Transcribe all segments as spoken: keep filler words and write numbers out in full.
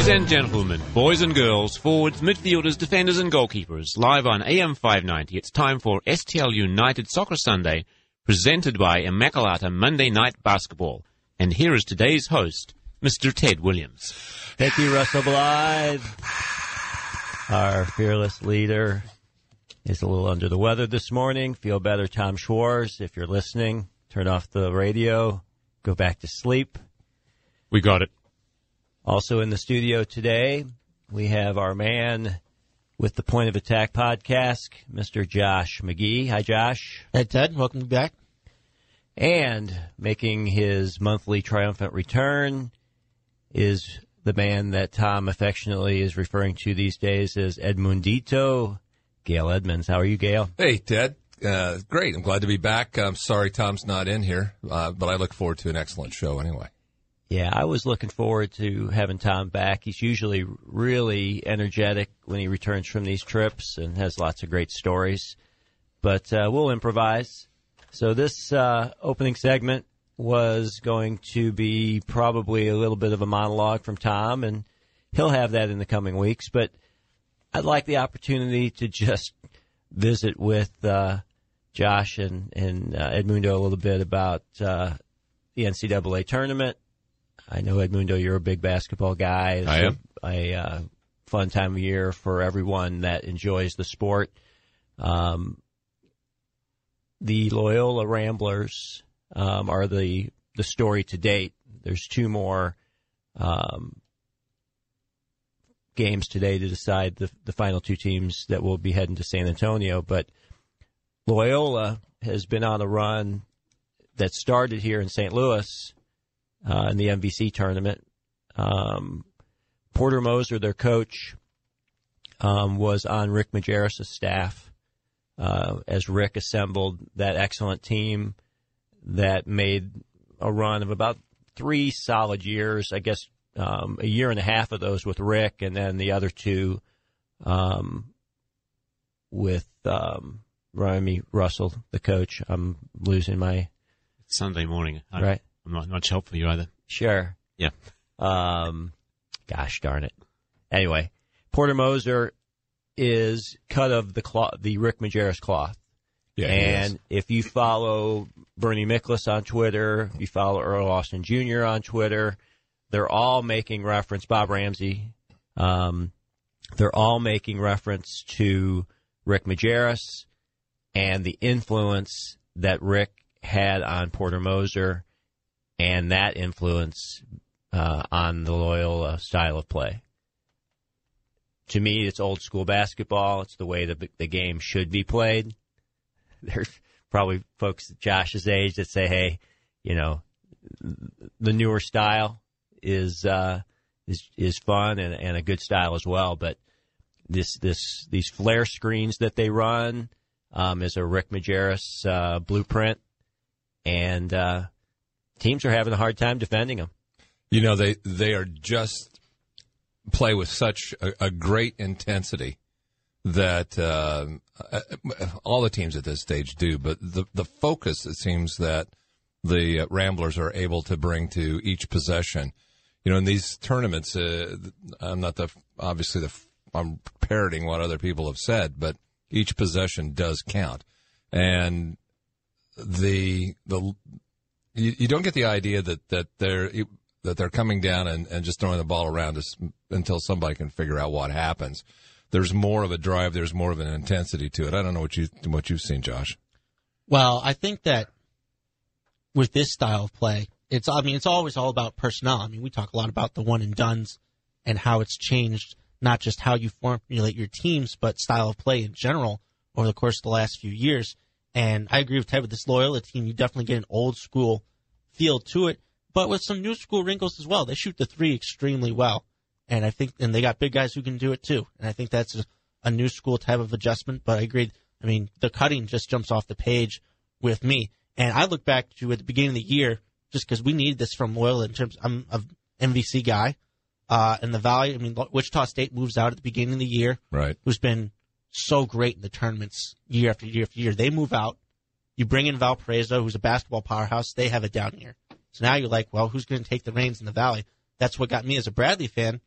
Ladies and gentlemen, boys and girls, forwards, midfielders, defenders and goalkeepers, live on A M five ninety, it's time for S T L United Soccer Sunday, presented by Immaculata Monday Night Basketball. And here is today's host, Mister Ted Williams. Thank you, Russell Blythe. Our fearless leader is a little under the weather this morning. Feel better, Tom Schwartz. If you're listening, turn off the radio, go back to sleep. We got it. Also in the studio today, we have our man with the Point of Attack podcast, Mister Josh McGee. Hi, Josh. Hey, Ted. Welcome back. And making his monthly triumphant return is the man that Tom affectionately is referring to these days as Edmundito, Gail Edmonds. How are you, Gail? Hey, Ted. Uh, great. I'm glad to be back. I'm sorry Tom's not in here, uh, but I look forward to an excellent show anyway. Yeah, I was looking forward to having Tom back. He's usually really energetic when he returns from these trips and has lots of great stories. But uh, we'll improvise. So this uh, opening segment was going to be probably a little bit of a monologue from Tom, and he'll have that in the coming weeks. But I'd like the opportunity to just visit with uh, Josh and, and uh, Edmundo a little bit about uh, the N C double A tournament. I know, Edmundo, you're a big basketball guy. It's I am. A, a uh, fun time of year for everyone that enjoys the sport. Um, the Loyola Ramblers um, are the the story to date. There's two more um, games today to decide the, the final two teams that will be heading to San Antonio. But Loyola has been on a run that started here in Saint Louis uh, in the M V C tournament. Um, Porter Moser, their coach, um, was on Rick Majerus' staff uh, as Rick assembled that excellent team that made a run of about three solid years. I guess um, a year and a half of those with Rick, and then the other two um, with um, Rami Russell, the coach. I'm losing my... It's Sunday morning. I, right. I'm not much help for you either. Sure. Yeah. Um, gosh darn it. Anyway, Porter Moser is cut of the cloth, the Rick Majerus cloth. Yeah, and if you follow Bernie Miklasz on Twitter, if you follow Earl Austin Junior on Twitter, they're all making reference, Bob Ramsey, um, they're all making reference to Rick Majerus and the influence that Rick had on Porter Moser and that influence uh, on the Loyola style of play. To me, it's old school basketball. It's the way the, the game should be played. There's probably folks Josh's age that say, hey, you know, the newer style is uh, is is fun and, and a good style as well. But this this these flare screens that they run um, is a Rick Majerus uh, blueprint, and uh, teams are having a hard time defending them. You know, they they are just play with such a, a great intensity that uh, all the teams at this stage do. But the the focus, it seems, that the Ramblers are able to bring to each possession. You know, in these tournaments, uh, I'm not the obviously the I'm parroting what other people have said, but each possession does count, and the the you, you don't get the idea that that they're that they're coming down and, and just throwing the ball around us until somebody can figure out what happens. There's more of a drive. There's more of an intensity to it. I don't know what you what you've seen, Josh. Well, I think that with this style of play, it's I mean it's always all about personnel. I mean, we talk a lot about the one and dones and how it's changed not just how you formulate your teams, but style of play in general over the course of the last few years. And I agree with Ted with this Loyola team. You definitely get an old school feel to it, but with some new school wrinkles as well. They shoot the three extremely well. And I think, and they got big guys who can do it too. And I think that's a, a new school type of adjustment. But I agree. I mean, the cutting just jumps off the page with me. And I look back to at the beginning of the year, just because we needed this from Loyola in terms. I'm an M V C guy, uh, and the value. I mean, Wichita State moves out at the beginning of the year. Right. Who's been so great in the tournaments year after year after year. They move out. You bring in Valparaiso, who's a basketball powerhouse. They have it down here. So now you're like, well, who's going to take the reins in the Valley? That's what got me as a Bradley fan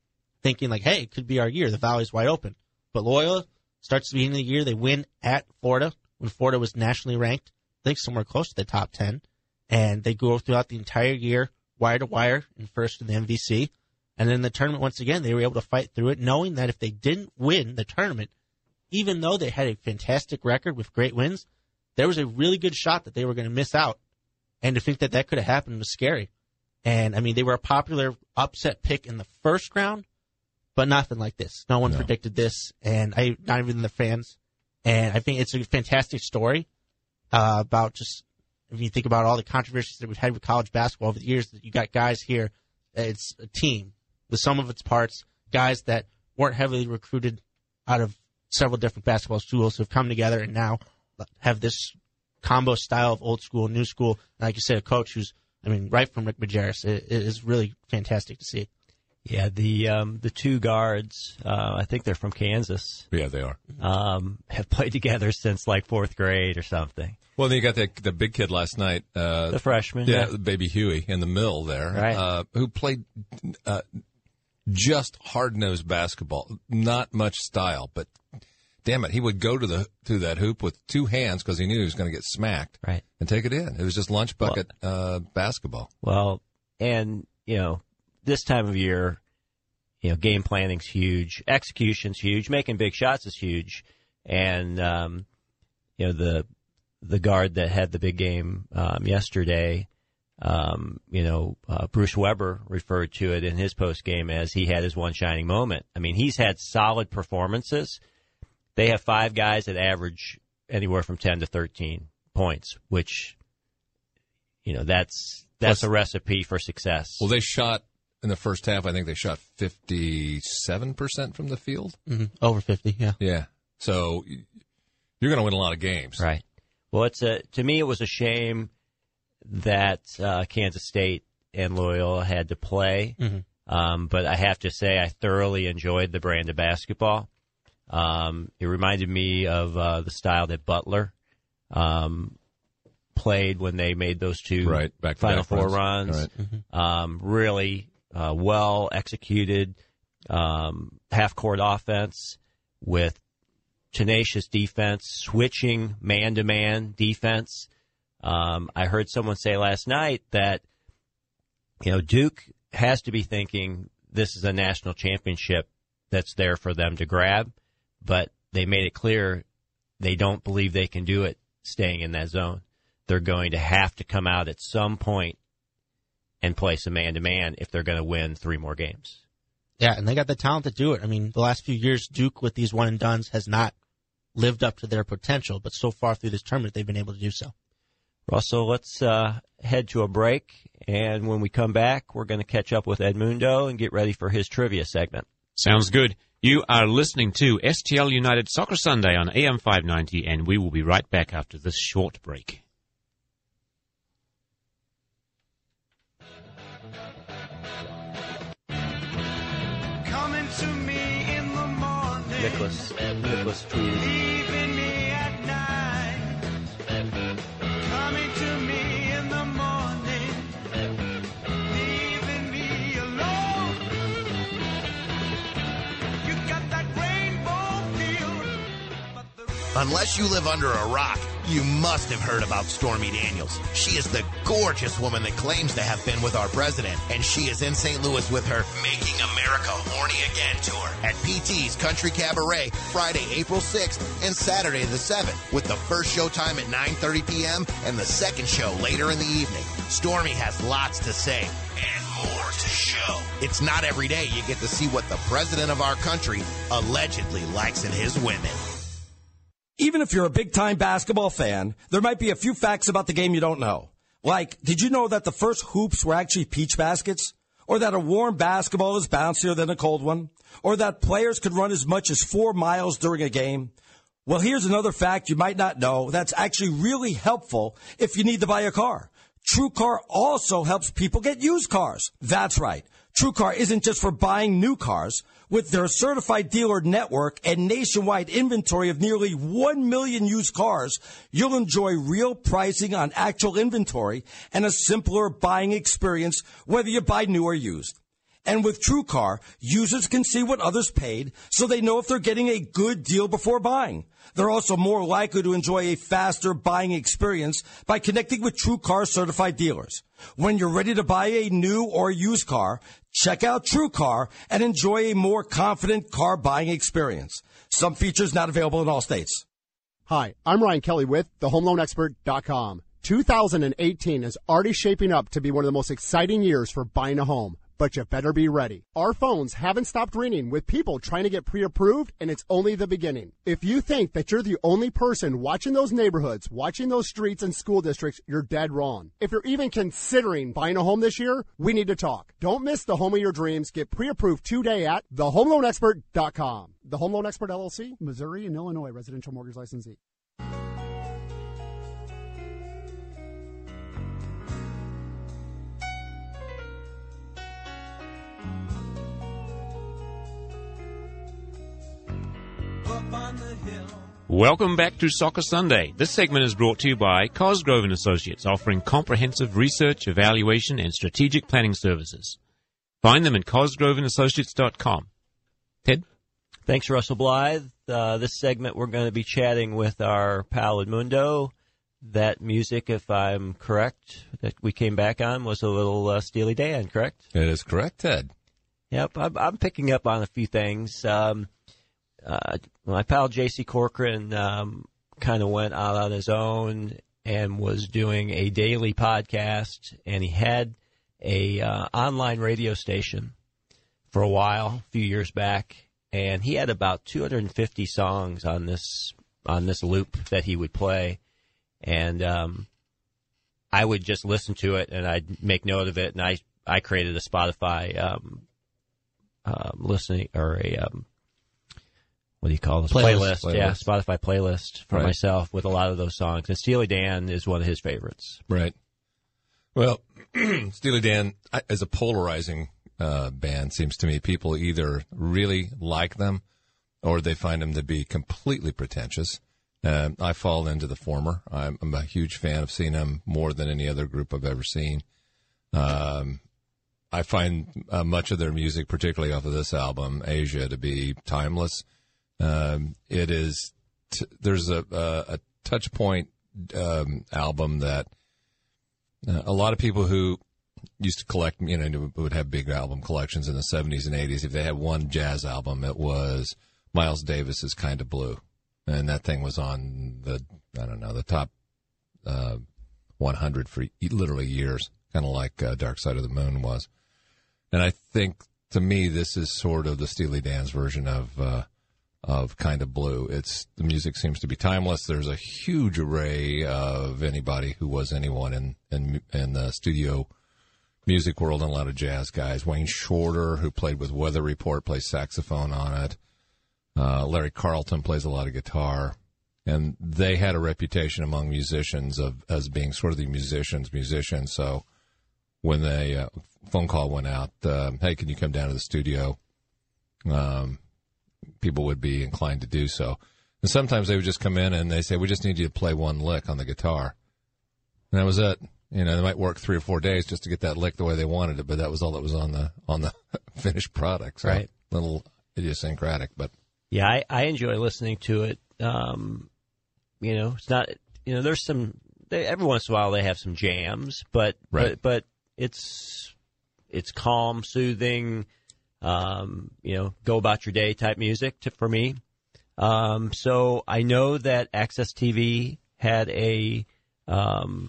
thinking like, hey, it could be our year. The Valley's wide open. But Loyola starts the beginning of the year. They win at Florida when Florida was nationally ranked, I think somewhere close to the top ten. And they go throughout the entire year, wire to wire, and first in the M V C. And then in the tournament, once again, they were able to fight through it, knowing that if they didn't win the tournament, even though they had a fantastic record with great wins, there was a really good shot that they were going to miss out. And to think that that could have happened was scary. And, I mean, they were a popular upset pick in the first round, but nothing like this. No one no. predicted this, and I not even the fans. And I think it's a fantastic story uh, about just, if you think about all the controversies that we've had with college basketball over the years, that you got guys here, it's a team with some of its parts, guys that weren't heavily recruited out of several different basketball schools who have come together and now have this combo style of old school, new school. And like you said, a coach who's, I mean, right from Rick Majerus. It, it is really fantastic to see. Yeah, the um, the two guards, uh, I think they're from Kansas. Yeah, they are. Um, have played together since like fourth grade or something. Well, then you got the, the big kid last night. Uh, the freshman. Yeah, yeah. baby Huey in the middle there. Right. Uh, who played uh, just hard-nosed basketball. Not much style, but damn it, he would go to the to that hoop with two hands because he knew he was going to get smacked. Right. And take it in. It was just lunch bucket well, uh, basketball. Well, and, you know, this time of year, you know, game planning's huge. Execution's huge. Making big shots is huge. And, um, you know, the the guard that had the big game um, yesterday, um, you know, uh, Bruce Weber referred to it in his post game as he had his one shining moment. I mean, he's had solid performances. They have five guys that average anywhere from ten to thirteen points, which, you know, that's that's Plus, a recipe for success. Well, they shot in the first half, I think they shot fifty-seven percent from the field. Mm-hmm. Over fifty, yeah. Yeah. So you're going to win a lot of games. Right. Well, it's a to me, it was a shame that uh, Kansas State and Loyola had to play. Mm-hmm. Um, but I have to say I thoroughly enjoyed the brand of basketball. Um, it reminded me of uh, the style that Butler um, played when they made those two right, back Final back Four runs. runs. Right. Mm-hmm. Um, really uh, well executed um, half-court offense with tenacious defense, switching man-to-man defense. Um, I heard someone say last night that, you know, Duke has to be thinking this is a national championship that's there for them to grab, but they made it clear they don't believe they can do it staying in that zone. They're going to have to come out at some point and play some man-to-man if they're going to win three more games. Yeah, and they got the talent to do it. I mean, the last few years, Duke with these one-and-dones has not lived up to their potential, but so far through this tournament, they've been able to do so. Russell, let's uh, head to a break, and when we come back, we're going to catch up with Edmundo and get ready for his trivia segment. Sounds good. You are listening to S T L United Soccer Sunday on A M five ninety, and we will be right back after this short break. Coming to me in the morning. Nicholas, Nicholas Tweed. Leaving me at night. Coming to me in the morning. Leaving me alone. You got that rainbow feel. But the... Unless you live under a rock, you must have heard about Stormy Daniels. She is the gorgeous woman that claims to have been with our president, and she is in Saint Louis with her Making America Horny Again tour at P T's Country Cabaret Friday, April sixth and Saturday the seventh, with the first show time at nine thirty p.m. and the second show later in the evening. Stormy has lots to say and more to show. It's not every day you get to see what the president of our country allegedly likes in his women. Even if you're a big-time basketball fan, there might be a few facts about the game you don't know. Like, did you know that the first hoops were actually peach baskets? Or that a warm basketball is bouncier than a cold one? Or that players could run as much as four miles during a game? Well, here's another fact you might not know that's actually really helpful if you need to buy a car. TrueCar also helps people get used cars. That's right. TrueCar isn't just for buying new cars. With their certified dealer network and nationwide inventory of nearly one million used cars, you'll enjoy real pricing on actual inventory and a simpler buying experience whether you buy new or used. And with TrueCar, users can see what others paid so they know if they're getting a good deal before buying. They're also more likely to enjoy a faster buying experience by connecting with TrueCar certified dealers. When you're ready to buy a new or used car, check out TrueCar and enjoy a more confident car buying experience. Some features not available in all states. Hi, I'm Ryan Kelly with the home loan expert dot com. two thousand eighteen is already shaping up to be one of the most exciting years for buying a home. But you better be ready. Our phones haven't stopped ringing with people trying to get pre-approved, and it's only the beginning. If you think that you're the only person watching those neighborhoods, watching those streets and school districts, you're dead wrong. If you're even considering buying a home this year, we need to talk. Don't miss the home of your dreams. Get pre-approved today at the home loan expert dot com. The Home Loan Expert L L C, Missouri and Illinois residential mortgage licensee. Welcome back to Soccer Sunday. This segment is brought to you by Cosgrove and Associates, offering comprehensive research, evaluation, and strategic planning services. Find them at cosgrove and associates dot com. Ted? Thanks, Russell Blythe. Uh, this segment, we're going to be chatting with our pal Edmundo. That music, if I'm correct, that we came back on was a little uh, Steely Dan, correct? It is correct, Ted. Yep, I'm, I'm picking up on a few things. Um, uh, my pal J C Corcoran um, kind of went out on his own and was doing a daily podcast, and he had a uh, online radio station for a while, a few years back, and he had about two hundred fifty songs on this on this loop that he would play, and um, I would just listen to it, and I'd make note of it, and I, I created a Spotify um, uh, listening, or a, um, what do you call this? Playlist. Playlist. Playlist. Yeah, Spotify playlist for Right. myself with a lot of those songs, and Steely Dan is one of his favorites. Right. Well, Steely Dan, I- as a polarizing uh, band, seems to me people either really like them or they find them to be completely pretentious. Uh, I fall into the former. I'm, I'm a huge fan of seeing them more than any other group I've ever seen. Um, I find uh, much of their music, particularly off of this album, Asia, to be timeless. Um, it is. T- there's a, a, a touch point um, album that uh, a lot of people who used to collect, you know, would have big album collections in the seventies and eighties. If they had one jazz album, it was Miles Davis's "Kind of Blue," and that thing was on the I don't know the top uh, one hundred for literally years, kind of like uh, "Dark Side of the Moon" was. And I think, to me, this is sort of the Steely Dan's version of uh, of "Kind of Blue." It's the music seems to be timeless. There's a huge array of anybody who was anyone in in, in the studio music world, and a lot of jazz guys. Wayne Shorter, who played with Weather Report, plays saxophone on it. Uh, Larry Carlton plays a lot of guitar, and they had a reputation among musicians of as being sort of the musicians' musicians. So when the uh, phone call went out, uh, hey, can you come down to the studio? Um, people would be inclined to do so. And sometimes they would just come in and they say, we just need you to play one lick on the guitar. And that was it. You know, they might work three or four days just to get that lick the way they wanted it, but that was all that was on the on the finished product. So Right. A little idiosyncratic, but Yeah, I, I enjoy listening to it. Um, you know, it's not. You know, there's some. They, every once in a while they have some jams, but Right. but but it's it's calm, soothing. Um, you know, go about your day type music to, for me. Um, so I know that Access T V had a um,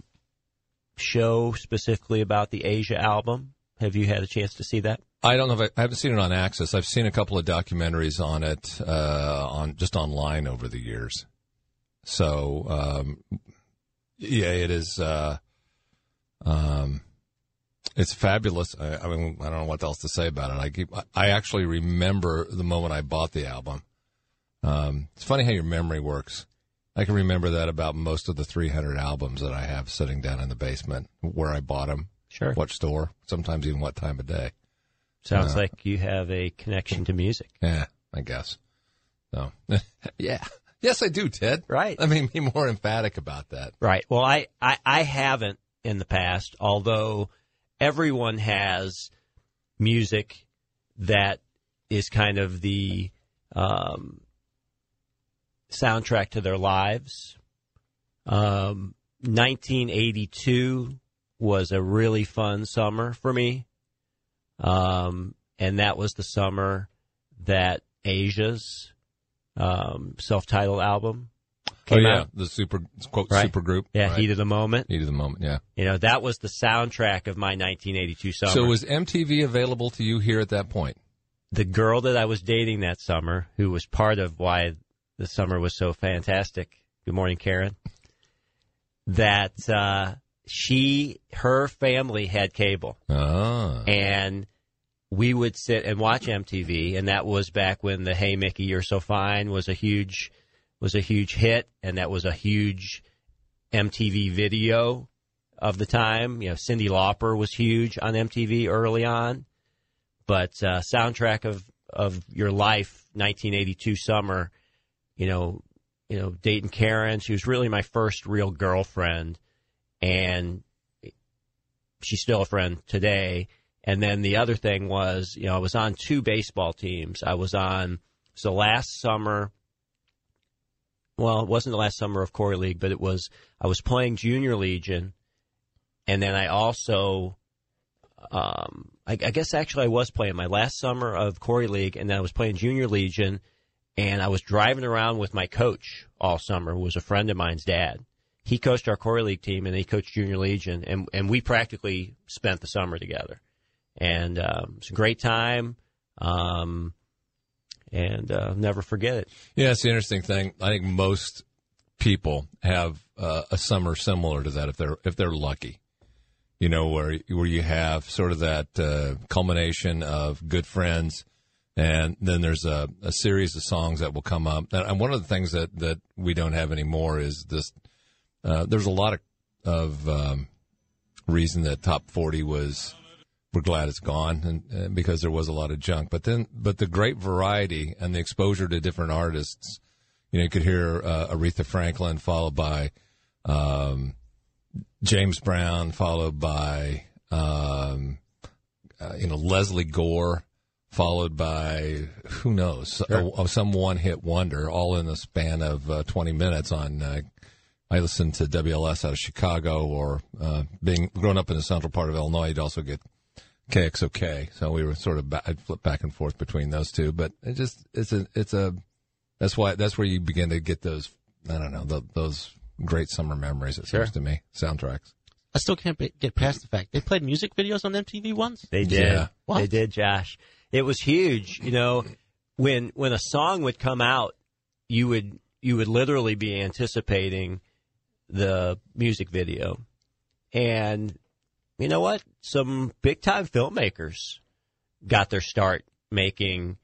show specifically about the Asia album. Have you had a chance to see that? I don't know if I, I haven't seen it on Access. I've seen a couple of documentaries on it uh, on just online over the years. So um, yeah, it is. Uh, um, it's fabulous. I, I mean, I don't know what else to say about it. I keep. I actually remember the moment I bought the album. Um, it's funny how your memory works. I can remember that about most of the three hundred albums that I have sitting down in the basement, where I bought them, Sure. what store, sometimes even what time of day. Sounds Uh, like you have a connection to music. Yeah, I guess. So, yeah. Yes, I do, Ted. Right. Let me be more emphatic about that. Right. Well, I, I, I haven't in the past, although everyone has music that is kind of the um, soundtrack to their lives. Um, nineteen eighty-two was a really fun summer for me. Um, and that was the summer that Asia's um, self-titled album came oh, yeah, out. the super, quote, Right. super group. Yeah, right. Heat of the Moment. Heat of the Moment, yeah. You know, that was the soundtrack of my nineteen eighty-two summer. So was M T V available to you here at that point? The girl that I was dating that summer, who was part of why the summer was so fantastic, good morning, Karen, that uh, she, her family had cable. Ah. And we would sit and watch M T V, and that was back when the Hey Mickey, You're So Fine was a huge was a huge hit, and that was a huge M T V video of the time. You know, Cyndi Lauper was huge on M T V early on. But uh, soundtrack of, of your life, nineteen eighty-two summer, you know, you know, dating Karen. She was really my first real girlfriend, and she's still a friend today. And then the other thing was, you know, I was on two baseball teams. I was on, so last summer, well, it wasn't the last summer of Corey League, but it was, I was playing Junior Legion, and then I also, um, I, I guess actually I was playing my last summer of Corey League, and then I was playing Junior Legion, and I was driving around with my coach all summer, who was a friend of mine's dad. He coached our Corey League team, and he coached Junior Legion, and, and we practically spent the summer together. And um, it's a great time, um, and uh, never forget it. Yeah, it's the interesting thing. I think most people have uh, a summer similar to that if they're if they're lucky. You know, where where you have sort of that uh, culmination of good friends, and then there's a, a series of songs that will come up. And one of the things that, that we don't have anymore is this. Uh, there's a lot of of um, reason that Top forty was. We're glad it's gone, and, and because there was a lot of junk. But then, but the great variety and the exposure to different artists. You know, you could hear uh, Aretha Franklin followed by um, James Brown, followed by um, uh, you know Leslie Gore, followed by who knows Sure. uh, some one-hit wonder, all in the span of uh, twenty minutes. On uh, I listened to W L S out of Chicago, or uh, being grown up in the central part of Illinois, you'd also get K X O K. So we were sort of back, I'd flip back and forth between those two, but it just it's a it's a that's why that's where you begin to get those I don't know the, those great summer memories. It Sure. seems to me soundtracks. I still can't be, get past the fact they played music videos on M T V once. They did. Yeah. What? They did, Josh. It was huge. You know, when when a song would come out, you would you would literally be anticipating the music video. And you know what? Some big time filmmakers got their start making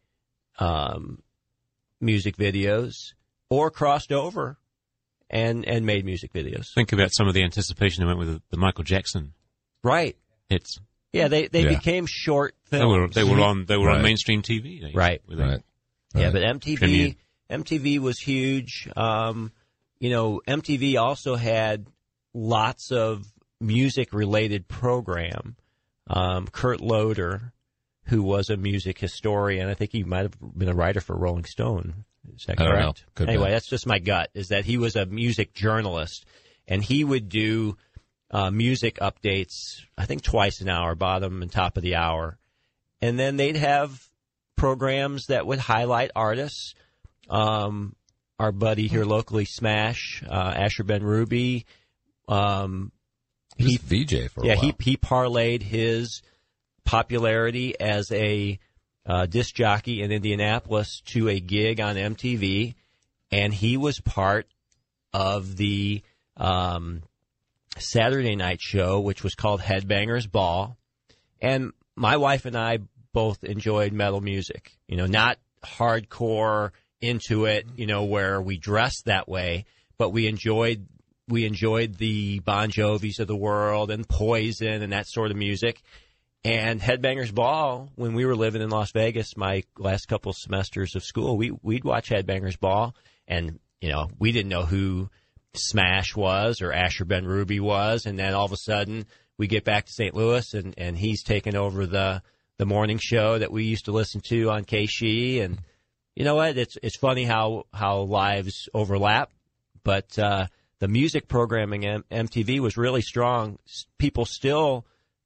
um, music videos or crossed over and and made music videos. Think about some of the anticipation that went with the, the Michael Jackson Right. hits. Yeah, they, they Yeah. became short They films. were they were on they were Right. on mainstream T V. They- Right. with it. Right. Yeah, Right. but M T V, Premiere. M T V was huge. Um, you know, M T V also had lots of music-related program. Um, Kurt Loder, who was a music historian, I think he might have been a writer for Rolling Stone. Is that I don't correct? know. Could anyway, be. that's just my gut. Is that he was a music journalist, and he would do uh, music updates. I think twice an hour, bottom and top of the hour, and then they'd have programs that would highlight artists. Um, our buddy here locally, Smash, uh, Asher Ben Ruby. Um, He was he, V J for a yeah, while. he he parlayed his popularity as a uh, disc jockey in Indianapolis to a gig on M T V, and he was part of the um, Saturday night show, which was called Headbangers Ball. And my wife and I both enjoyed metal music, you know, not hardcore into it, you know, where we dressed that way, but we enjoyed we enjoyed the Bon Jovis of the world and Poison and that sort of music. And Headbangers Ball, when we were living in Las Vegas, my last couple semesters of school, we, we'd watch Headbangers Ball, and, you know, we didn't know who Smash was or Asher Ben Ruby was, and then all of a sudden we get back to Saint Louis, and, and he's taken over the, the morning show that we used to listen to on K S H E. And you know what? It's it's funny how, how lives overlap. But uh, the music programming at M T V was really strong. People still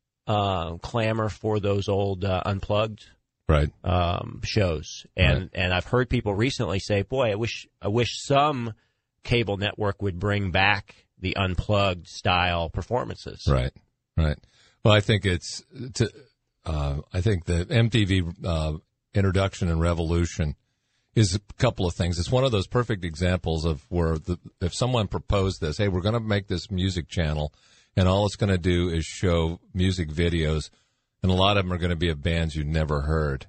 uh, clamor for those old uh, unplugged right um, shows. And right. and I've heard people recently say, boy, I wish I wish some cable network would bring back the unplugged style performances. Right, right. Well, I think it's to, uh, I think the M T V uh, introduction and revolution is a couple of things. It's one of those perfect examples of where the, if someone proposed this, hey, we're going to make this music channel, and all it's going to do is show music videos, and a lot of them are going to be of bands you never heard.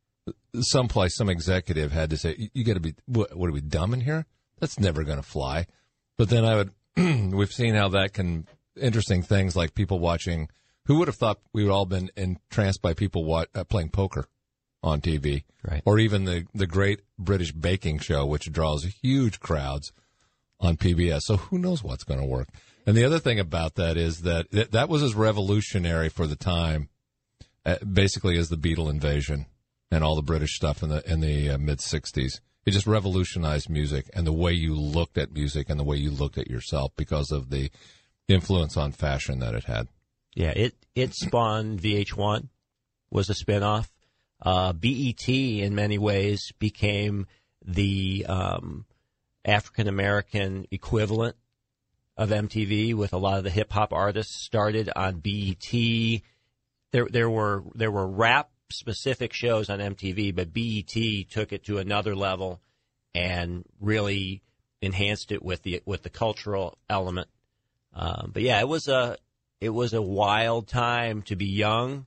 Someplace, some executive had to say, you got to be, what, what are we, dumb in here? That's never going to fly. But then I would, we've seen how that can, interesting things like people watching, who would have thought we would all been entranced by people watch, uh, playing poker on T V? Right. Or even the, the Great British Baking Show, which draws huge crowds on P B S. So who knows what's going to work? And the other thing about that is that th- that was as revolutionary for the time, uh, basically as the Beatle invasion and all the British stuff in the in the uh, mid sixties. It just revolutionized music and the way you looked at music and the way you looked at yourself because of the influence on fashion that it had. Yeah, it, it spawned V H one, was a spinoff. Uh, B E T, in many ways, became the um, African-American equivalent of M T V, with a lot of the hip-hop artists started on B E T. There, there were there were rap specific shows on M T V, but B E T took it to another level and really enhanced it with the with the cultural element. Um, but yeah, it was a it was a wild time to be young.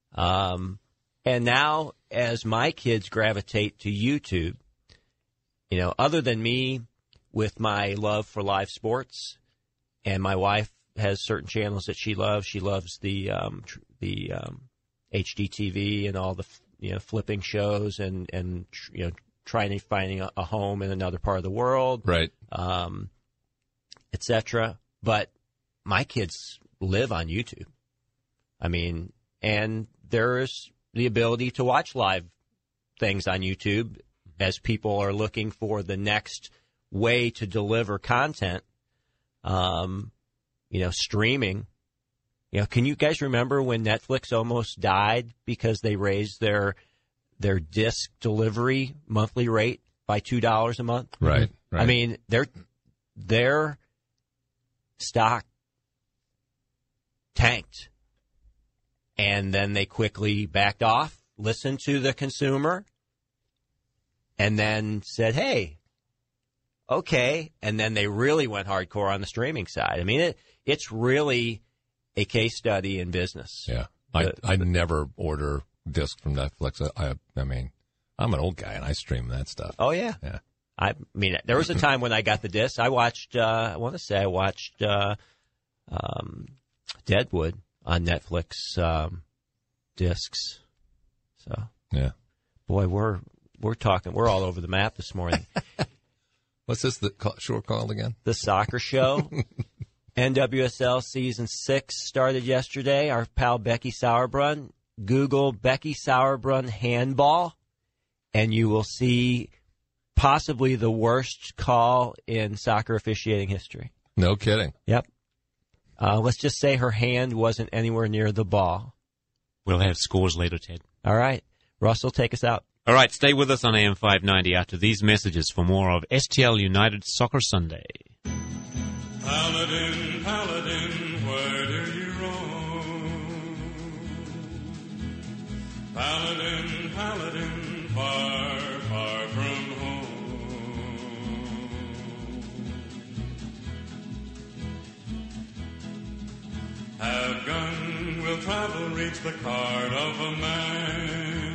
Um, and now, as my kids gravitate to YouTube, you know, other than me with my love for live sports, and my wife has certain channels that she loves. She loves the um, tr- the um, H D T V and all the, you know, flipping shows and, and you know, trying to finding a, a home in another part of the world. Right. Um, et cetera. But my kids live on YouTube. I mean, and there's the ability to watch live things on YouTube as people are looking for the next way to deliver content. Um, you know, streaming. You know, can you guys remember when Netflix almost died because they raised their their disc delivery monthly rate by two dollars a month? Right, right. I mean, their their stock tanked, and then they quickly backed off, listened to the consumer, and then said, "Hey, okay," and then they really went hardcore on the streaming side. I mean, it it's really a case study in business. Yeah. I, The- I never order discs from Netflix. I, I mean, I'm an old guy and I stream that stuff. Oh, yeah. Yeah. I mean, there was a time when I got the disc. I watched, uh, I want to say I watched uh, um, Deadwood on Netflix um, discs. So, Yeah. boy, we're we're talking, we're all over the map this morning. What's this the call, show called again? The Soccer Show. N W S L Season six started yesterday. Our pal Becky Sauerbrunn. Google Becky Sauerbrunn handball, and you will see possibly the worst call in soccer officiating history. No kidding. Yep. Uh, let's just say her hand wasn't anywhere near the ball. We'll have scores later, Ted. All right. Russell, take us out. All right, stay with us on A M five ninety after these messages for more of S T L United Soccer Sunday. Paladin, Paladin, where do you roam? Paladin, Paladin, far, far from home. Have gun, will travel, reach the card of a man.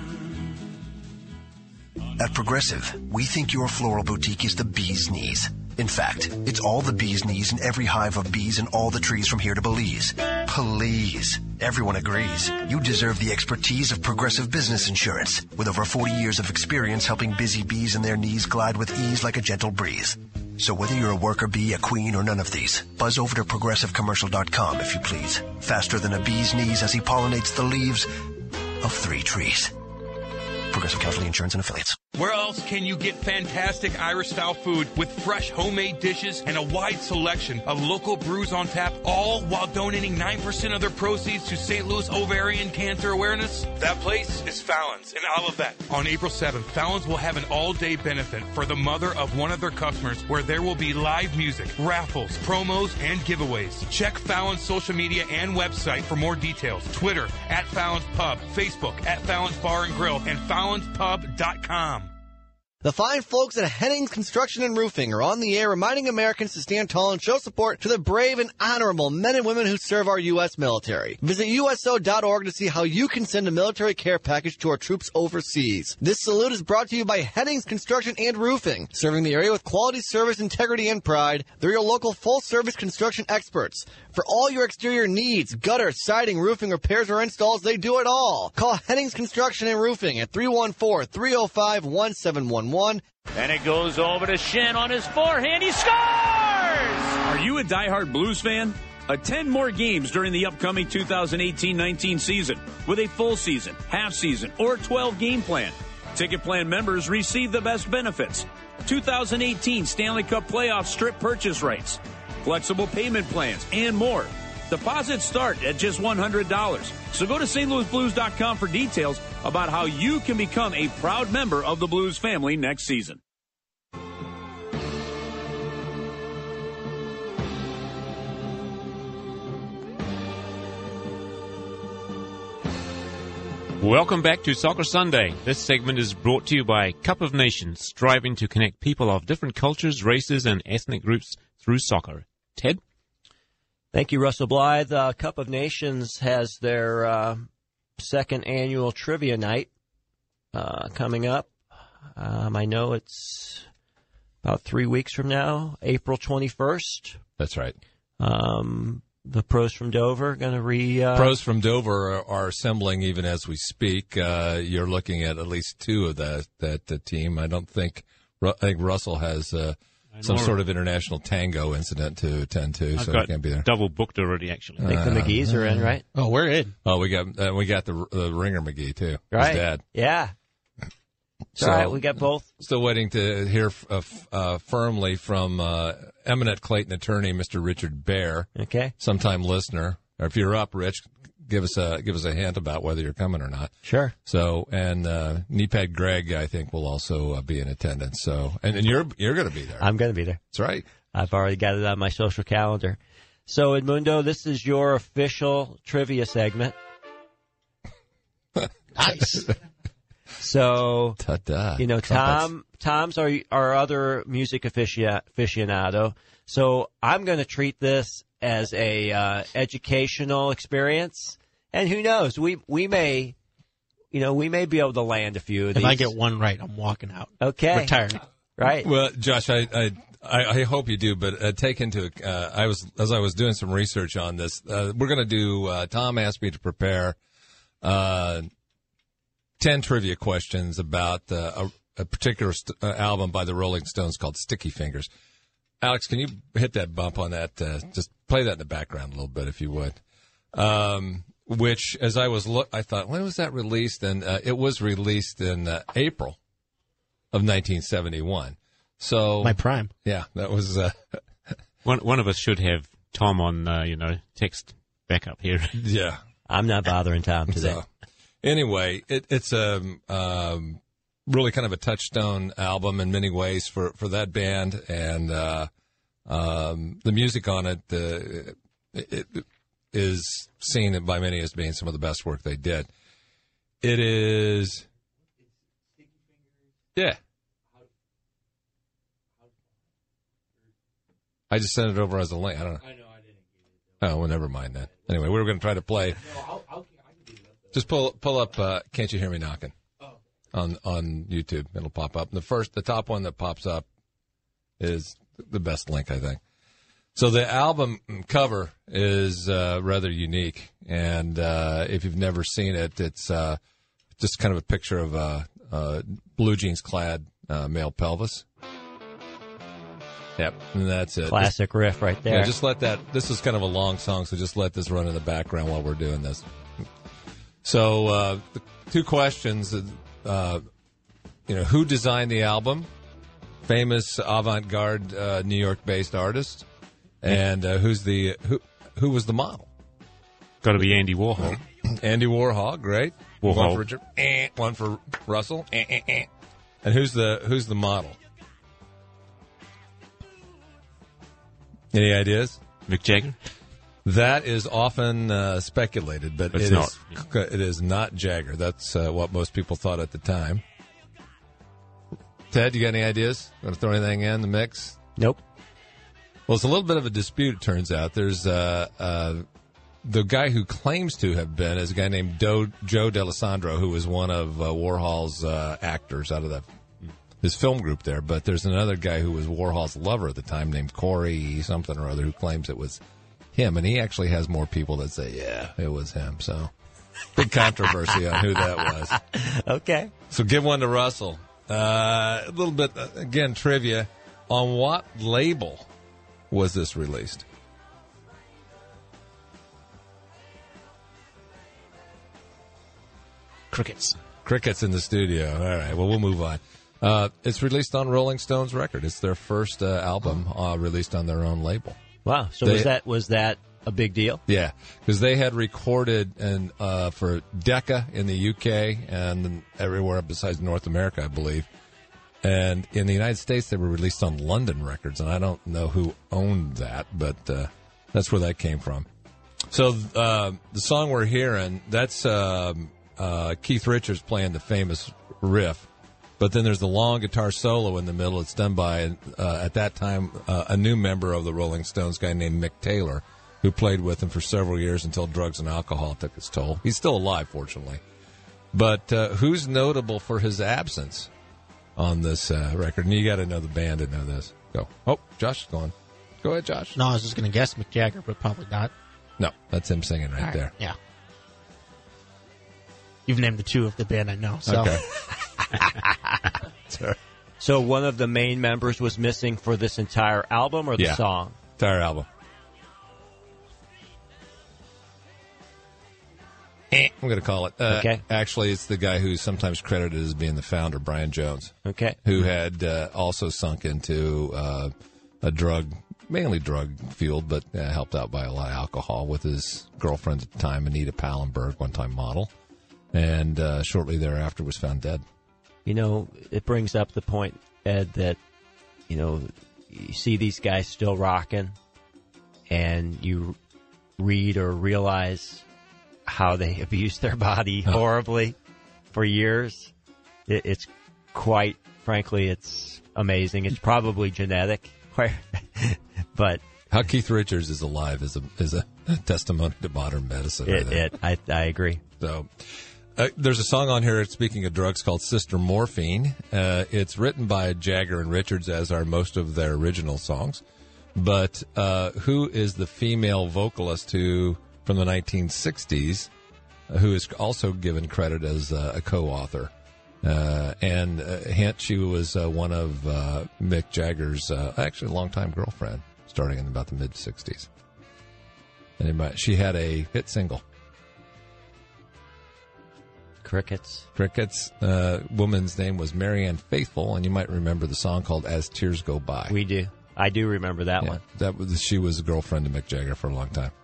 At Progressive, we think your floral boutique is the bee's knees. In fact, it's all the bee's knees in every hive of bees and all the trees from here to Belize. Please. Everyone agrees. You deserve the expertise of Progressive Business Insurance, with over forty years of experience helping busy bees and their knees glide with ease like a gentle breeze. So whether you're a worker bee, a queen, or none of these, buzz over to progressive commercial dot com if you please. Faster than a bee's knees as he pollinates the leaves, of three trees. Progressive Casualty Insurance and Affiliates. Where else can you get fantastic Irish-style food with fresh homemade dishes and a wide selection of local brews on tap, all while donating nine percent of their proceeds to Saint Louis Ovarian Cancer Awareness? That place is Fallon's in Olivet. On April seventh, Fallon's will have an all-day benefit for the mother of one of their customers where there will be live music, raffles, promos, and giveaways. Check Fallon's social media and website for more details. Twitter, at Fallon's Pub, Facebook, at Fallon's Bar and Grill, and fallons pub dot com. The fine folks at Hennings Construction and Roofing are on the air reminding Americans to stand tall and show support to the brave and honorable men and women who serve our U S military. Visit U S O dot org to see how you can send a military care package to our troops overseas. This salute is brought to you by Hennings Construction and Roofing, serving the area with quality service, integrity, and pride. They're your local full-service construction experts. For all your exterior needs, gutter, siding, roofing, repairs, or installs, they do it all. Call Hennings Construction and Roofing at three one four, three oh five, one seven one one. And it goes over to Shen on his forehand. He scores! Are you a diehard Blues fan? Attend more games during the upcoming two thousand eighteen nineteen season with a full season, half season, or twelve game plan. Ticket plan members receive the best benefits. two thousand eighteen Stanley Cup Playoff strip purchase rights, flexible payment plans, and more. Deposits start at just one hundred dollars. So go to Saint Louis Blues dot com for details about how you can become a proud member of the Blues family next season. Welcome back to Soccer Sunday. This segment is brought to you by Cup of Nations, striving to connect people of different cultures, races, and ethnic groups through soccer. Ted? Thank you, Russell Blythe. Uh, Cup of Nations has their uh, second annual trivia night uh, coming up. Um, I know it's about three weeks from now, April twenty-first. That's right. Um, the pros from Dover are going to re... Uh, pros from Dover are, are assembling even as we speak. Uh, you're looking at at least two of that, that uh, team. I don't think... I think Russell has... Uh, Some sort of international tango incident to attend to, I've so got he can't be there. Double booked already, actually. I think uh, the McGees are in, right? Oh, we're in. Oh, we got uh, we got the the Ringer McGee too. Right. His dad. Yeah. So, all right, we got both. Still waiting to hear uh, f- uh, firmly from uh, eminent Clayton attorney Mister Richard Baer. Okay. Sometime listener. Or if you're up, Rich, give us a give us a hint about whether you're coming or not. Sure. So and uh, Kneepad Greg, I think, will also uh, be in attendance. So and, and you're you're going to be there. I'm going to be there. That's right. I've already got it on my social calendar. So Edmundo, this is your official trivia segment. Nice. So Ta-da. you know, Tom Tom's our our other music aficio- aficionado. So I'm going to treat this as a uh, educational experience, and who knows, we we may, you know, we may be able to land a few of If these. I get one right, I'm walking out. Okay, retiring. Right. Well, Josh, I I, I hope you do, but uh, take into uh, I was as I was doing some research on this. Uh, we're going to do. Uh, Tom asked me to prepare uh, ten trivia questions about uh, a, a particular st- uh, album by the Rolling Stones called Sticky Fingers. Alex, can you hit that bump on that? Uh, just play that in the background a little bit, if you would. Um, which, as I was look, I thought, when was that released? And uh, it was released in uh, April of nineteen seventy-one. So my prime. Yeah, that was. Uh, one one of us should have Tom on, uh, you know, text backup here. Yeah, I'm not bothering Tom today. So, anyway, it, it's a um, really kind of a touchstone album in many ways for, for that band, and uh, um, the music on it, uh, it, it is seen by many as being some of the best work they did. It is, yeah. I just sent it over as a link. I don't know. I know I didn't. Oh, well, never mind that. Anyway, we were going to try to play. Just pull pull up. Uh, Can't You Hear Me Knocking? Oh. On on YouTube, it'll pop up. And the first, the top one that pops up is the best link, I think. So the album cover is uh, rather unique, and uh, if you've never seen it, it's uh, just kind of a picture of a, a blue jeans clad uh, male pelvis. Yep, and that's it. Classic just, riff right there. Yeah, just let that. This is kind of a long song, so just let this run in the background while we're doing this. So uh, the two questions, uh, you know, who designed the album? Famous avant-garde uh, New York-based artist. And uh, who's the who? Who was the model? Got to be Andy Warhol. Andy Warhol, great. Warhol. One for Richard, eh, one for Russell. Eh, eh, eh. And who's the who's the model? Any ideas? Mick Jagger. That is often uh, speculated, but It's it not. is it is not Jagger. That's uh, what most people thought at the time. Ted, you got any ideas? Want to throw anything in the mix? Nope. Well, it's a little bit of a dispute, it turns out. There's uh, uh, the guy who claims to have been is a guy named Do, Joe D'Alessandro, who was one of uh, Warhol's uh, actors out of the, his film group there. But there's another guy who was Warhol's lover at the time named Corey something or other who claims it was him. And he actually has more people that say, yeah, it was him. So big controversy on who that was. Okay. So give one to Russell. Uh, a little bit, uh, again, trivia. On what label was this released? Crickets. Crickets in the studio. All right, well, we'll move on. Uh, it's released on Rolling Stone's record. It's their first uh, album uh, released on their own label. Wow. So They- was that was that a big deal? Yeah, because they had recorded and uh, for Decca in the U K and everywhere besides North America, I believe. And in the United States, they were released on London Records, and I don't know who owned that, but uh, that's where that came from. So uh, the song we're hearing, that's um uh, Keith Richards playing the famous riff. But then there's the long guitar solo in the middle. It's done by, uh, at that time, uh, a new member of the Rolling Stones, guy named Mick Taylor, who played with them for several years until drugs and alcohol took its toll. He's still alive, fortunately. But uh, who's notable for his absence on this uh, record? And you got to know the band to know this. Go. Oh, Josh is going. Go ahead, Josh. No, I was just going to guess Mick Jagger, but probably not. No, that's him singing right, All right, there. Yeah. You've named the two of the band I know. So. Okay. So one of the main members was missing for this entire album or the Yeah. song? Entire album. Eh, I'm going to call it. Uh, Okay. Actually, it's the guy who's sometimes credited as being the founder, Brian Jones. Okay. Who had uh, also sunk into uh, a drug, mainly drug-fueled, but uh, helped out by a lot of alcohol with his girlfriend at the time, Anita Pallenberg, one-time model. And uh, shortly thereafter was found dead. You know, it brings up the point, Ed, that, you know, you see these guys still rocking, and you read or realize how they abused their body horribly for years. It, it's quite, frankly, it's amazing. It's probably genetic, but how Keith Richards is alive is a is a testimony to modern medicine. It, right there. it I, I agree. So. Uh, there's a song on here, speaking of drugs, called Sister Morphine. Uh, it's written by Jagger and Richards, as are most of their original songs. But uh, who is the female vocalist who, from the nineteen sixties, uh, who is also given credit as uh, a co-author? Uh, and uh, hint, she was uh, one of uh, Mick Jagger's, uh, actually a longtime girlfriend, starting in about the mid-sixties. And she had a hit single. Crickets. Crickets. Uh, woman's name was Marianne Faithfull, and you might remember the song called "As Tears Go By." We do. I do remember that Yeah, one. That was she was a girlfriend of Mick Jagger for a long time.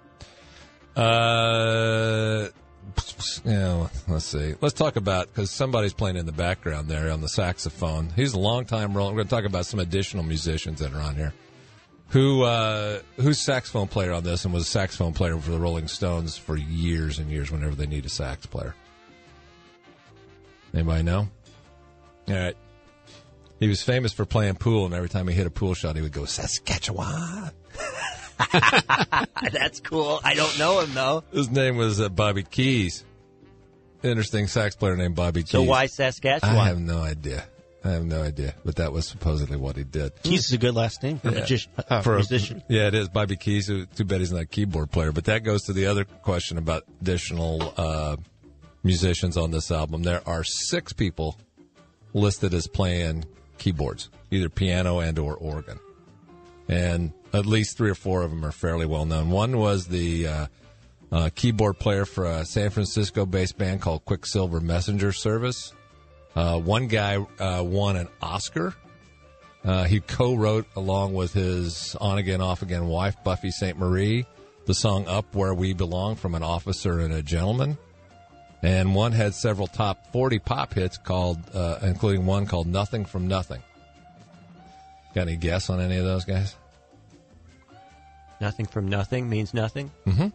Uh, you know, let's see. Let's talk about, because somebody's playing in the background there on the saxophone. He's a long-time rolling. We're going to talk about some additional musicians that are on here. Who uh, who's saxophone player on this, and was a saxophone player for the Rolling Stones for years and years whenever they need a sax player. Anybody know? All right. He was famous for playing pool, and every time he hit a pool shot, he would go, Saskatchewan. That's cool. I don't know him, though. His name was uh, Bobby Keys. Interesting sax player named Bobby Keys. So why Saskatchewan? I have no idea. I have no idea. But that was supposedly what he did. Keys is a good last name for a Yeah. magician, uh, For a- musician. yeah, it is. Bobby Keys. Too bad he's not a keyboard player. But that goes to the other question about additional uh, musicians on this album. There are six people listed as playing keyboards, either piano and or organ. And at least three or four of them are fairly well known. One was the uh, uh, keyboard player for a San Francisco-based band called Quicksilver Messenger Service. Uh, one guy uh, won an Oscar. Uh, he co-wrote, along with his on-again, off-again wife, Buffy Sainte Marie, the song Up Where We Belong from An Officer and a Gentleman. And one had several top forty pop hits, called, uh, including one called Nothing from Nothing. Got any guess on any of those guys? Nothing from nothing means nothing? Mm-hmm.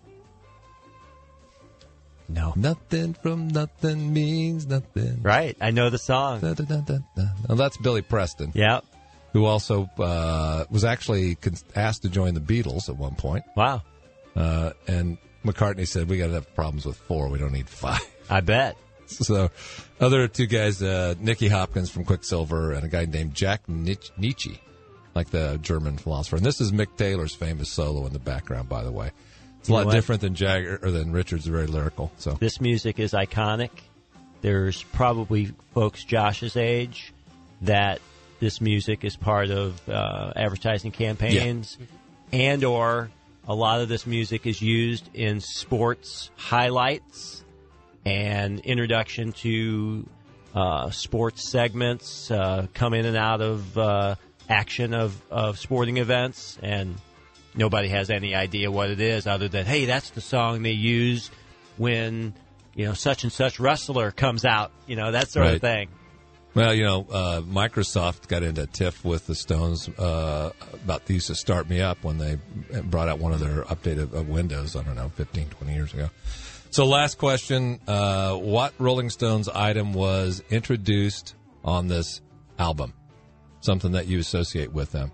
No. Nothing from nothing means nothing. Right. I know the song. Da, da, da, da, da. Well, that's Billy Preston. Yeah. Who also uh, was actually con- asked to join the Beatles at one point. Wow. Uh, and McCartney said, we got enough problems with four. We don't need five. I bet. So, other two guys, uh, Nicky Hopkins from Quicksilver and a guy named Jack Nietzsche, like the German philosopher. And this is Mick Taylor's famous solo in the background, by the way. It's a You lot know what? different than Jagger or than Richards. Very lyrical. So This music is iconic. There's probably folks Josh's age that this music is part of uh, advertising campaigns, and or a lot of this music is used in sports highlights and introduction to uh, sports segments, uh, come in and out of uh, action of, of sporting events, and nobody has any idea what it is other than, hey, that's the song they use when, you know, such and such wrestler comes out, you know, that sort Right. of thing. Well, you know, uh, Microsoft got into a tiff with the Stones uh, about they used to start me up when they brought out one of their updated uh, Windows, I don't know, fifteen, twenty years ago. So last question, uh, what Rolling Stones item was introduced on this album? Something that you associate with them.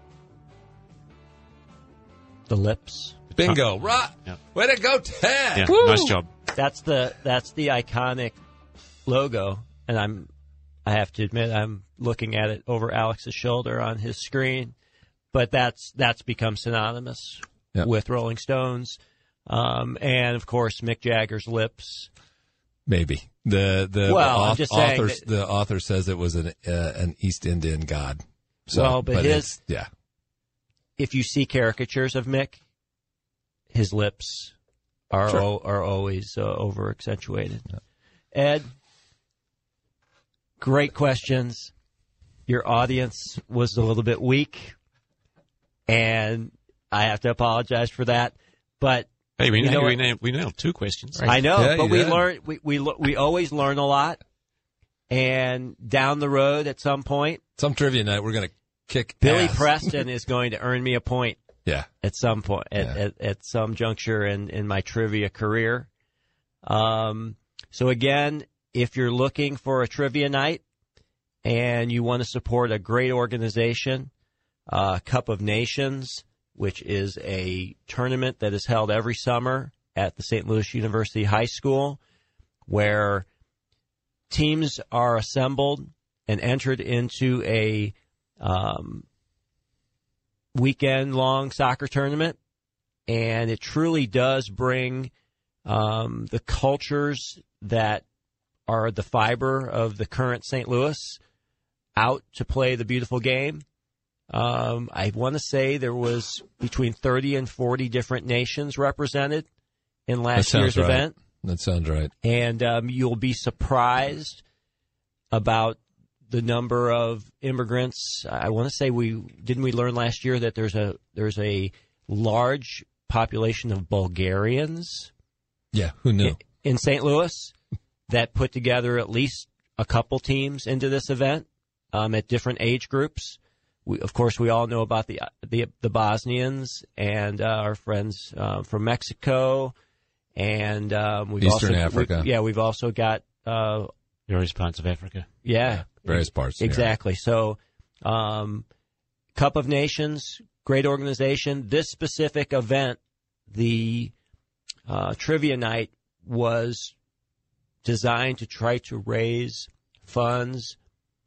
The lips. Bingo. Right. Yep. Way to go, Ted. Yeah, Woo! nice job. That's the that's the iconic logo, and I'm I have to admit I'm looking at it over Alex's shoulder on his screen, but that's that's become synonymous Yep. with Rolling Stones, um, and of course Mick Jagger's lips. Maybe. The the Well, au- I'm just saying author that- the author says it was an uh, an East Indian god. So, Well, but his- it's- yeah. If you see caricatures of Mick, his lips are Sure. o- are always uh, over accentuated. Ed, great questions. Your audience was a little bit weak, and I have to apologize for that. But Hey, we, you know nailed, we, what? nailed, we nailed two questions. I know, Yeah, but you we did. learn. We we lo- we always learn a lot, and down the road at some point, Some trivia night, we're going to kick Billy ass. Preston is going to earn me a point. Yeah. At some point, at, Yeah. at, at some juncture in, in my trivia career. Um, so again, if you're looking for a trivia night and you want to support a great organization, uh, Cup of Nations, which is a tournament that is held every summer at the Saint Louis University High School, where teams are assembled and entered into a um, weekend-long soccer tournament, and it truly does bring um, the cultures that are the fiber of the current Saint Louis out to play the beautiful game. Um, I want to say there was between thirty and forty different nations represented in That last sounds year's right. event. That sounds right. And um, you'll be surprised about the number of immigrants. I want to say we didn't we learn last year that there's a there's a large population of Bulgarians Yeah, who knew? in, in Saint Louis that put together at least a couple teams into this event um, at different age groups. We, of course, we all know about the the, the Bosnians and uh, our friends uh, from Mexico, and um, we've Eastern also, Africa. we- yeah, we've also got uh, Various parts of Africa. yeah, Various parts. yeah. exactly. So, um, Cup of Nations, great organization. This specific event, the uh, trivia night, was designed to try to raise funds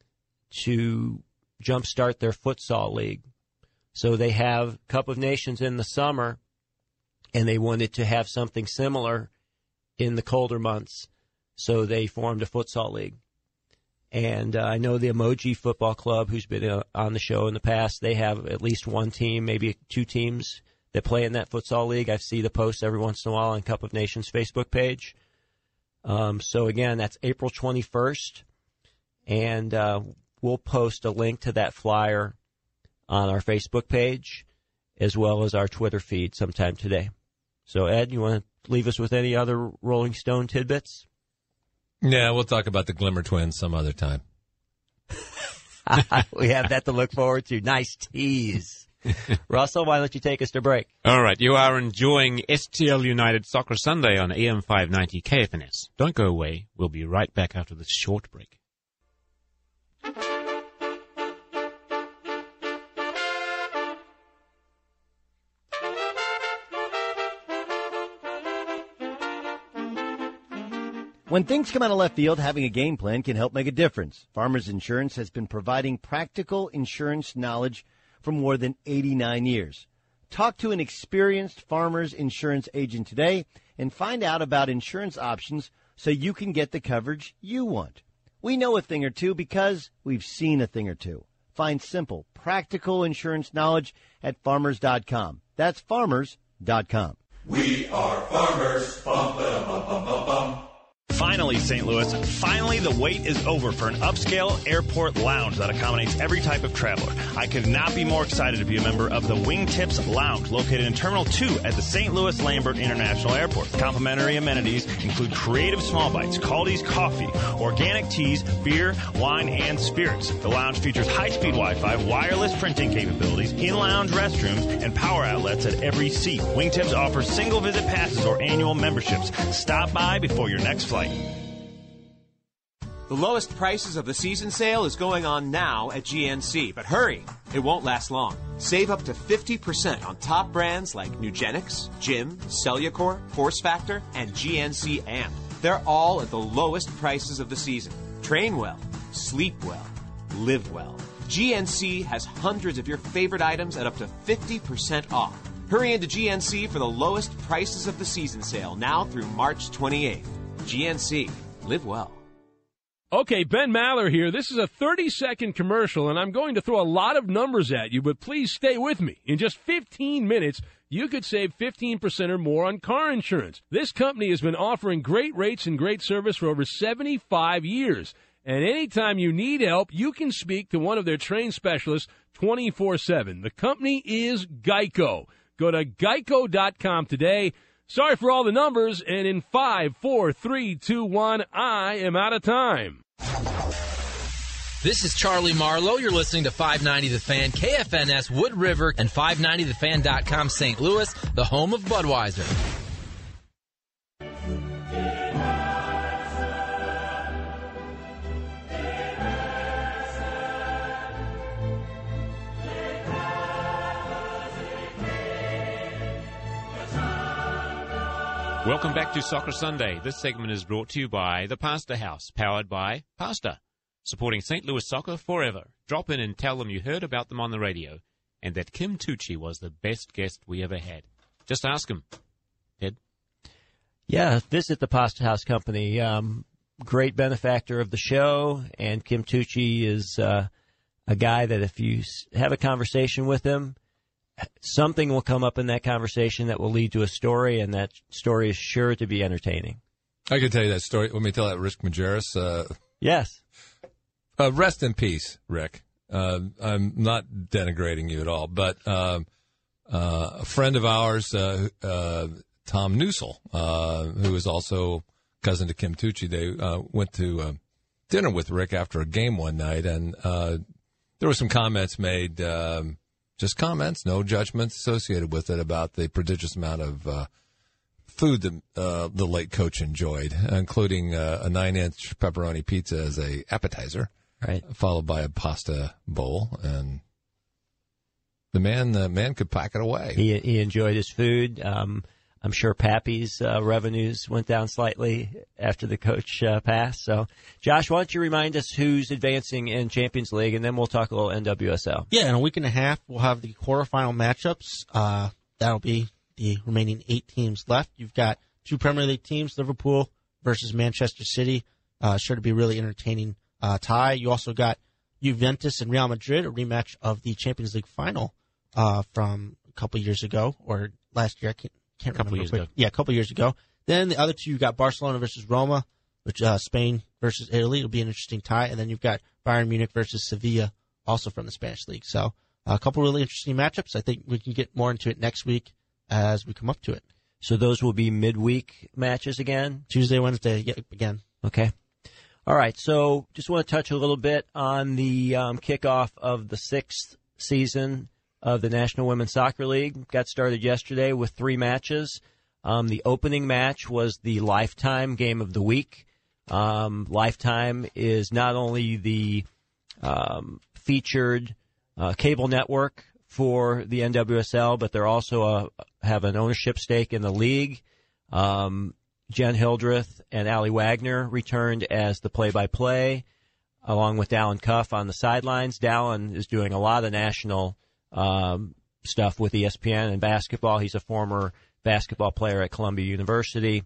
to jumpstart their futsal league. So they have Cup of Nations in the summer, and they wanted to have something similar in the colder months. So they formed a futsal league. And uh, I know the Emoji Football Club, who's been uh, on the show in the past, they have at least one team, maybe two teams that play in that futsal league. I see the posts every once in a while on Cup of Nations Facebook page. Um, so, again, that's April twenty-first, and uh, we'll post a link to that flyer on our Facebook page as well as our Twitter feed sometime today. So, Ed, you want to leave us with any other Rolling Stone tidbits? Yeah, we'll talk about the Glimmer Twins some other time. We have that to look forward to. Nice tease. Russell, why don't you take us to break? All right, you are enjoying S T L United Soccer Sunday on A M five ninety K F N S. Don't go away. We'll be right back after this short break. When things come out of left field, having a game plan can help make a difference. Farmers Insurance has been providing practical insurance knowledge for more than eighty-nine years. Talk to an experienced Farmers Insurance agent today and find out about insurance options so you can get the coverage you want. We know a thing or two because we've seen a thing or two. Find simple, practical insurance knowledge at farmers dot com. That's farmers dot com. We are farmers. Bum, ba, bum, bum, bum, bum. Finally, Saint Louis, finally the wait is over for an upscale airport lounge that accommodates every type of traveler. I could not be more excited to be a member of the Wingtips Lounge, located in Terminal two at the Saint Louis Lambert International Airport. Complimentary amenities include creative small bites, Caldi's coffee, organic teas, beer, wine, and spirits. The lounge features high-speed Wi-Fi, wireless printing capabilities, in-lounge restrooms, and power outlets at every seat. Wingtips offers single-visit passes or annual memberships. Stop by before your next flight. The lowest prices of the season sale is going on now at G N C, but hurry, it won't last long. Save up to fifty percent on top brands like Nugenix, Jim, Cellucor, Force Factor, and G N C Amp. They're all at the lowest prices of the season. Train well, sleep well, live well. G N C has hundreds of your favorite items at up to fifty percent off. Hurry into G N C for the lowest prices of the season sale now through March twenty-eighth. G N C, live well. Okay, Ben Maller here. This is a thirty-second commercial, and I'm going to throw a lot of numbers at you, but please stay with me. In just fifteen minutes, you could save fifteen percent or more on car insurance. This company has been offering great rates and great service for over seventy-five years. And anytime you need help, you can speak to one of their trained specialists twenty-four seven. The company is Geico. Go to geico dot com today. Sorry for all the numbers, and in five, four, three, two, one, I am out of time. This is Charlie Marlowe. You're listening to five ninety The Fan, K F N S, Wood River, and five ninety the fan dot com Saint Louis, the home of Budweiser. Welcome back to Soccer Sunday. This segment is brought to you by the Pasta House, powered by Pasta, supporting Saint Louis soccer forever. Drop in and tell them you heard about them on the radio and that Kim Tucci was the best guest we ever had. Just ask him. Ed? Yeah, visit the Pasta House Company. Um, great benefactor of the show, and Kim Tucci is uh, a guy that if you have a conversation with him, something will come up in that conversation that will lead to a story, and that story is sure to be entertaining. I can tell you that story. Let me tell that Rick Majerus. Uh, yes. Uh, rest in peace, Rick. Uh, I'm not denigrating you at all, but uh, uh, a friend of ours, uh, uh, Tom Newsel, uh, who is also cousin to Kim Tucci, they uh, went to uh, dinner with Rick after a game one night, and uh, there were some comments made um, Just comments, no judgments associated with it about the prodigious amount of uh, food that uh, the late coach enjoyed, including uh, a nine-inch pepperoni pizza as a appetizer, right, followed by a pasta bowl, and the man, the man could pack it away. He he enjoyed his food. Um, I'm sure Pappy's uh, revenues went down slightly after the coach uh, passed. So, Josh, why don't you remind us who's advancing in Champions League, and then we'll talk a little N W S L. Yeah, in a week and a half, we'll have the quarterfinal matchups. Uh, that'll be the remaining eight teams left. You've got two Premier League teams, Liverpool versus Manchester City. Uh, sure to be a really entertaining uh, tie. You also got Juventus and Real Madrid, a rematch of the Champions League final uh, from couple years ago, or last year. I can't, can't Couple remember. years but- ago. Yeah, a couple years ago. Then the other two, you got Barcelona versus Roma, which uh, Spain versus Italy. It'll be an interesting tie. And then you've got Bayern Munich versus Sevilla, also from the Spanish league. So uh, a couple really interesting matchups. I think we can get more into it next week as we come up to it. So those will be midweek matches again? Tuesday, Wednesday, yeah, again. Okay. All right. So just want to touch a little bit on the um, kickoff of the sixth season of the National Women's Soccer League. Got started yesterday with three matches. Um, the opening match was the Lifetime Game of the Week. Um, Lifetime is not only the um, featured uh, cable network for the N W S L, but they're also a, have an ownership stake in the league. Um, Jen Hildreth and Allie Wagner returned as the play-by-play, along with Dallin Cuff on the sidelines. Dallin is doing a lot of national um, stuff with E S P N and basketball. He's a former basketball player at Columbia University.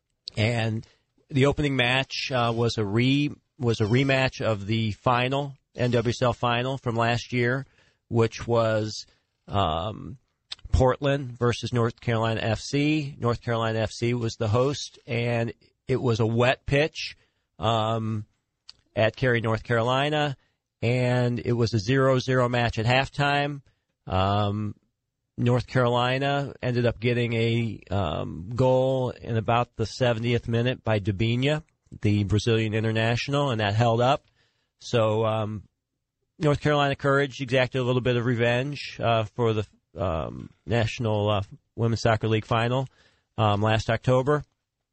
And the opening match uh, was a re was a rematch of the final N W S L final from last year, which was um, Portland versus North Carolina F C. North Carolina F C was the host, and it was a wet pitch um, at Cary, North Carolina, and it was a zero zero match at halftime. Um, North Carolina ended up getting a um, goal in about the seventieth minute by Debinha, the Brazilian international, and that held up. So um, North Carolina Courage exacted a little bit of revenge uh, for the um, National uh, Women's Soccer League final um, last October.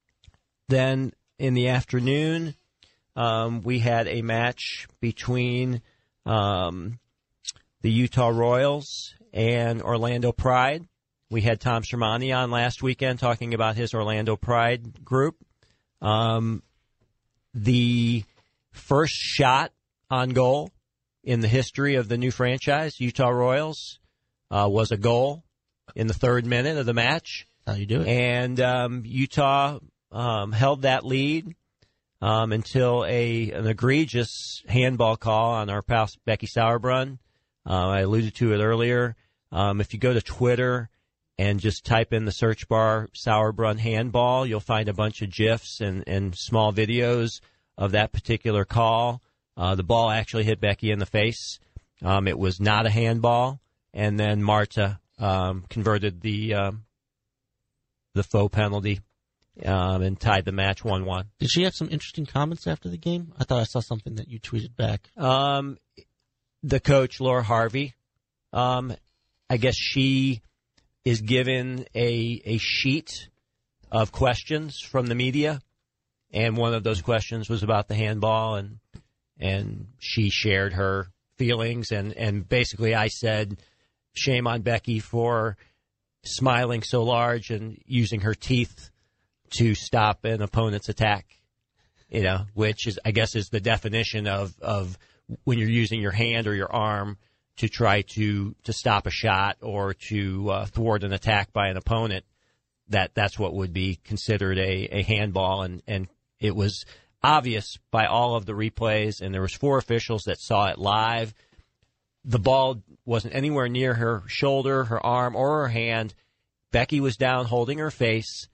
Then in the afternoon, um, we had a match between um, the Utah Royals and Orlando Pride. We had Tom Shermani on last weekend talking about his Orlando Pride group. Um, the first shot on goal in the history of the new franchise, Utah Royals, uh, was a goal in the third minute of the match. How you do it. And um, Utah um, held that lead um, until a an egregious handball call on our pal Becky Sauerbrunn. Uh, I alluded to it earlier. Um, if you go to Twitter and just type in the search bar Sauerbrunn handball, you'll find a bunch of GIFs and, and small videos of that particular call. Uh, the ball actually hit Becky in the face. Um, it was not a handball. And then Marta um, converted the um, the faux penalty um, and tied the match one one. Did she have some interesting comments after the game? I thought I saw something that you tweeted back. Um, the coach, Laura Harvey, um, I guess she is given a a sheet of questions from the media, and one of those questions was about the handball, and and she shared her feelings, and, and basically I said, shame on Becky for smiling so large and using her teeth to stop an opponent's attack, you know, which is, I guess, is the definition of, of when you're using your hand or your arm to try to, to stop a shot or to uh, thwart an attack by an opponent. That that's what would be considered a, a handball, and, and it was obvious by all of the replays, and there was four officials that saw it live. The ball wasn't anywhere near her shoulder, her arm, or her hand. Becky was down holding her face,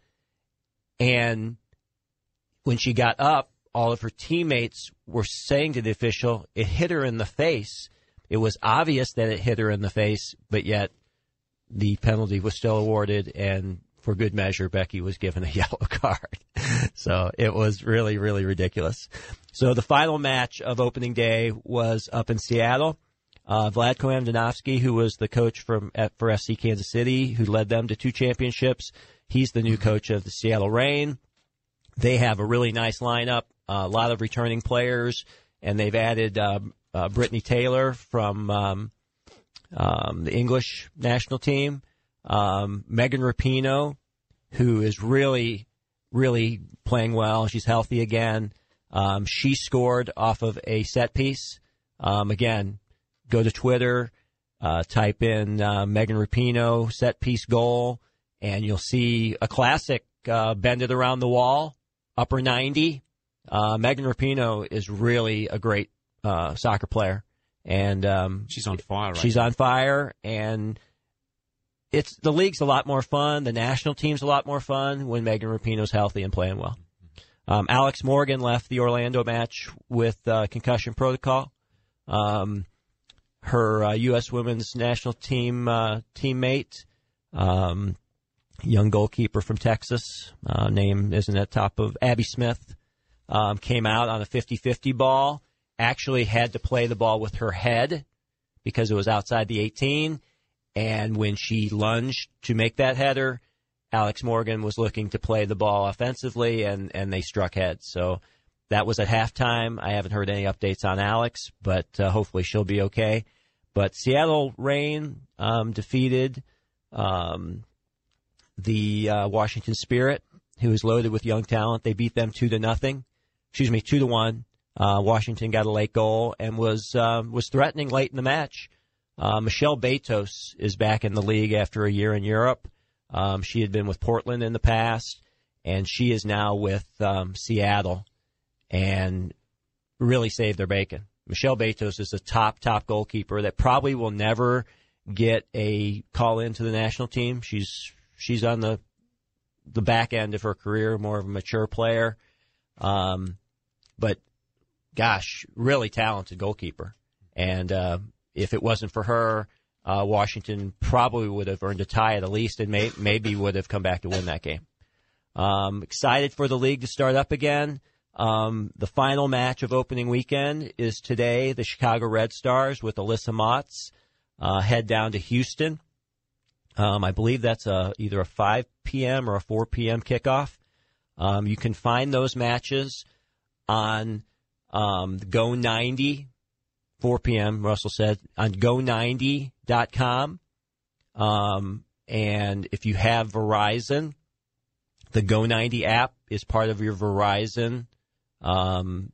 and when she got up, all of her teammates were saying to the official, it hit her in the face. It was obvious that it hit her in the face, but yet the penalty was still awarded, and for good measure, Becky was given a yellow card. So it was really, really ridiculous. So the final match of opening day was up in Seattle. Uh, Vlatko Andonovski, who was the coach from for F C Kansas City, who led them to two championships, he's the new coach of the Seattle Reign. They have a really nice lineup, uh, a lot of returning players, and they've added uh, uh, Brittany Taylor from um, um, the English national team. Um, Megan Rapinoe, who is really, really playing well. She's healthy again. Um, she scored off of a set piece. Um, again, go to Twitter, uh, type in uh, Megan Rapinoe set piece goal, and you'll see a classic uh, bend it around the wall, upper ninety. Uh, Megan Rapinoe is really a great uh, soccer player, and um, she's on fire. Right she's now. on fire, and it's the league's a lot more fun. The national team's a lot more fun when Megan Rapinoe's healthy and playing well. Um, Alex Morgan left the Orlando match with uh, concussion protocol. Um, her uh, U S women's national team uh, teammate, um, young goalkeeper from Texas, uh, name isn't at top of Abby Smith, um, came out on a fifty-fifty ball. Actually had to play the ball with her head because it was outside the eighteen. And when she lunged to make that header, Alex Morgan was looking to play the ball offensively, and, and they struck heads. So that was at halftime. I haven't heard any updates on Alex, but uh, hopefully she'll be okay. But Seattle Reign um, defeated um, the uh, Washington Spirit, who is loaded with young talent. They beat them two to nothing. Excuse me, two to one. Uh, Washington got a late goal and was uh, was threatening late in the match. Uh, Michelle Betos is back in the league after a year in Europe. Um, she had been with Portland in the past, and she is now with um, Seattle, and really saved their bacon. Michelle Betos is a top, top goalkeeper that probably will never get a call into the national team. She's she's on the the back end of her career, more of a mature player, um, but gosh, really talented goalkeeper. And uh, if it wasn't for her, uh, Washington probably would have earned a tie at least, and may, maybe would have come back to win that game. Um, excited for the league to start up again. Um, the final match of opening weekend is today. The Chicago Red Stars with Alyssa Motts uh, head down to Houston. Um, I believe that's a, either a five p.m. or a four p.m. kickoff. Um, you can find those matches on um, Go ninety, four p.m., Russell said, on go ninety dot com. Um, and if you have Verizon, the Go ninety app is part of your Verizon um,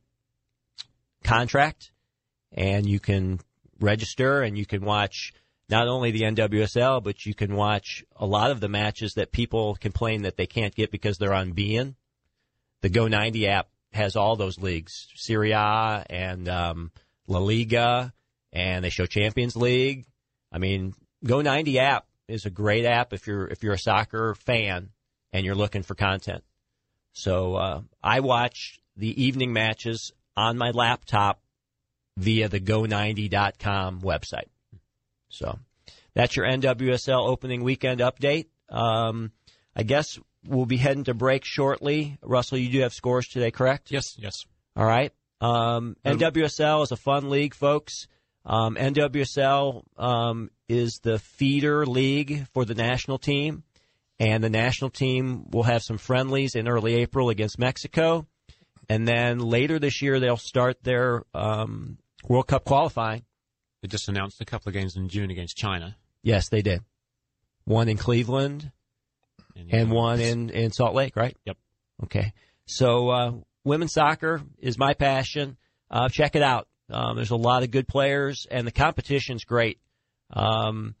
contract, and you can register and you can watch not only the N W S L, but you can watch a lot of the matches that people complain that they can't get because they're on beIN. The Go ninety app has all those leagues, Serie A and um, La Liga, and they show Champions League. I mean, Go ninety app is a great app if you're if you're a soccer fan and you're looking for content. So uh, I watch the evening matches on my laptop via the go ninety dot com website. So that's your N W S L opening weekend update. Um, I guess we'll be heading to break shortly. Russell, you do have scores today, correct? Yes, yes. All right. Um, N W S L is a fun league, folks. Um, N W S L um, is the feeder league for the national team, and the national team will have some friendlies in early April against Mexico, and then later this year they'll start their um, World Cup qualifying. They just announced a couple of games in June against China. Yes, they did. One in Cleveland and, and one in, in Salt Lake, right? Yep. Okay. So uh, women's soccer is my passion. Uh, check it out. Um, there's a lot of good players, and the competition's great. Um,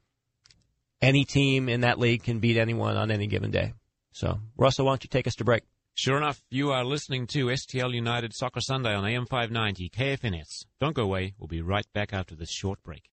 any team in that league can beat anyone on any given day. So, Russell, why don't you take us to break? Sure enough, you are listening to S T L United Soccer Sunday on A M five ninety K F N S. Don't go away. We'll be right back after this short break.